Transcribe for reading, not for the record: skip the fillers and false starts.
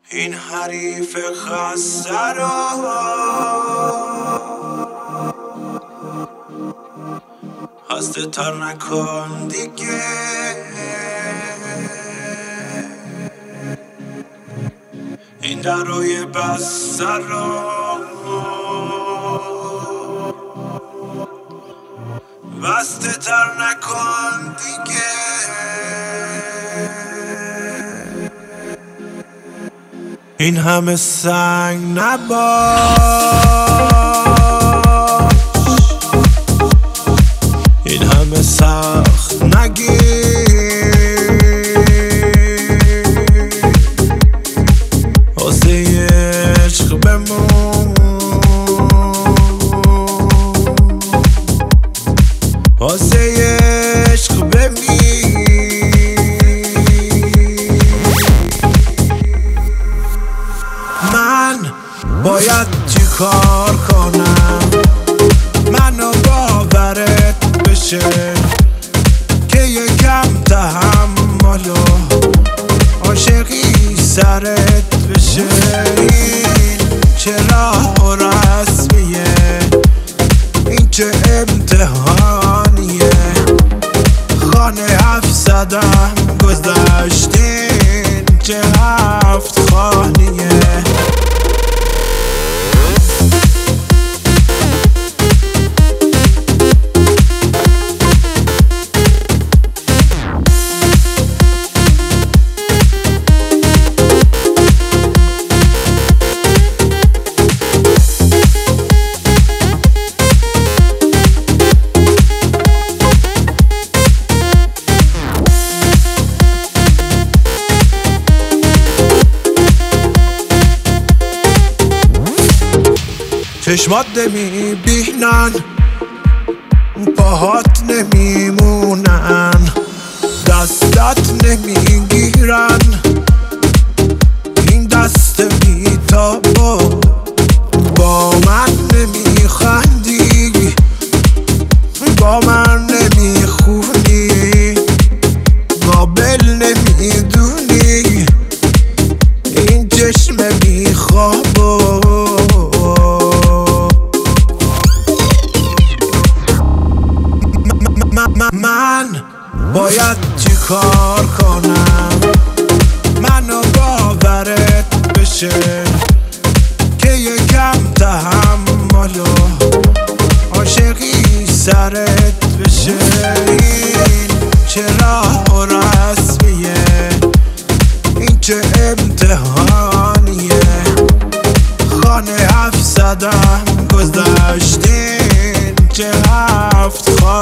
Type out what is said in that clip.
این حریف خسته را هسته تر نکن دیگه. این درای بسته را بسته تر نکن دیگه. این همه سنگ نباش، این همه سخت نگیر، واسه عشق بمون، واسه عشق بمیر. باید چی کار کنم منو باورت بشه که یکم تحمل و عاشقی سرت بشه. این چه راه و رسمیه، این چه امتحانیه، خانه 700 گذشتین چه 7 خانیه. چشمات نمیبینن، پاهات نمیمونن، دستت نمیگیرن، این دست بیتابو با من نمیخندی، با من نمیخونی، قابل نمیدونی، این چشم بیخوابو. من باید چی کار کنم منو باورت بشه که یکم تحمل و عاشقی سرت بشه. این چه راه و رسمیه، این چه امتحانیه، خانه 700 گذشتین چه 7 خانیه.